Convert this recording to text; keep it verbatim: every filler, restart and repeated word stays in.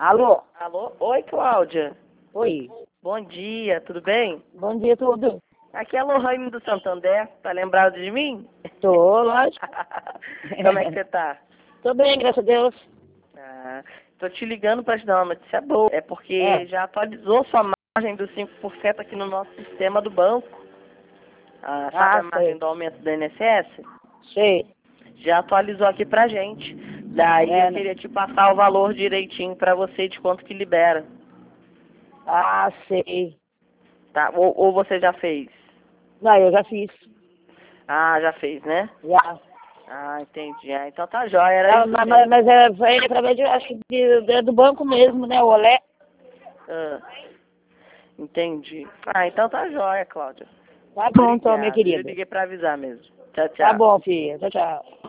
Alô? Alô? Oi, Cláudia. Oi. Bom dia, tudo bem? Bom dia, tudo. Aqui é a Lohane do Santander. Tá lembrado de mim? Tô, lógico. Como é que você tá? Tô bem, graças a Deus. Ah, tô te ligando para te dar uma notícia boa. É porque É. já atualizou sua margem dos cinco por cento aqui no nosso sistema do banco. Ah, sabe Ah, a margem sei. do aumento do I N S S? Sei. Já atualizou aqui pra gente. Daí É, eu né? queria te passar o valor direitinho pra você de quanto que libera. Ah, sei. Tá? Ou, ou você já fez? Não, eu já fiz. Ah, já fez, né? Já. Ah, entendi. Ah, então tá jóia, era Ah, isso mas, mas, mesmo. mas é, foi através de, acho que de, de- do banco mesmo, né? O Olé. Ah, entendi. Ah, então tá jóia, Cláudia. Tá bom, então, minha Obrigado. Eu querida. liguei pra avisar mesmo. Tchau, Tá tchau. bom, filha. Tchau, tchau.